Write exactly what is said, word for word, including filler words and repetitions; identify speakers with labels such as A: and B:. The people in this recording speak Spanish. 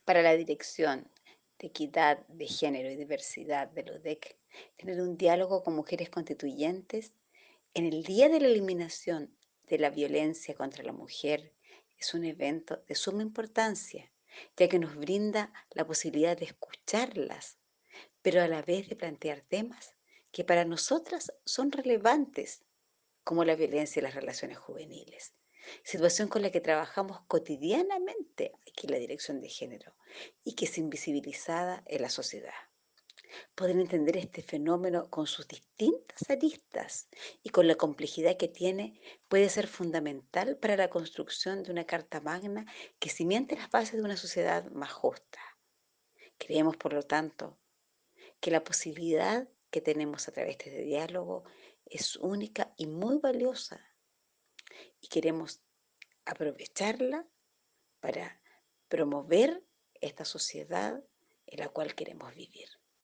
A: Para la Dirección de Equidad de Género y Diversidad de la U D E C, tener un diálogo con mujeres constituyentes en el Día de la Eliminación de la Violencia contra la Mujer es un evento de suma importancia, ya que nos brinda la posibilidad de escucharlas, pero a la vez de plantear temas que para nosotras son relevantes, como la violencia y las relaciones juveniles, situación con la que trabajamos cotidianamente aquí en la Dirección de Género y que es invisibilizada en la sociedad. Poder entender este fenómeno con sus distintas aristas y con la complejidad que tiene puede ser fundamental para la construcción de una Carta Magna que cimente las bases de una sociedad más justa. Creemos, por lo tanto, que la posibilidad que tenemos a través de este diálogo es única y muy valiosa y queremos aprovecharla para promover esta sociedad en la cual queremos vivir.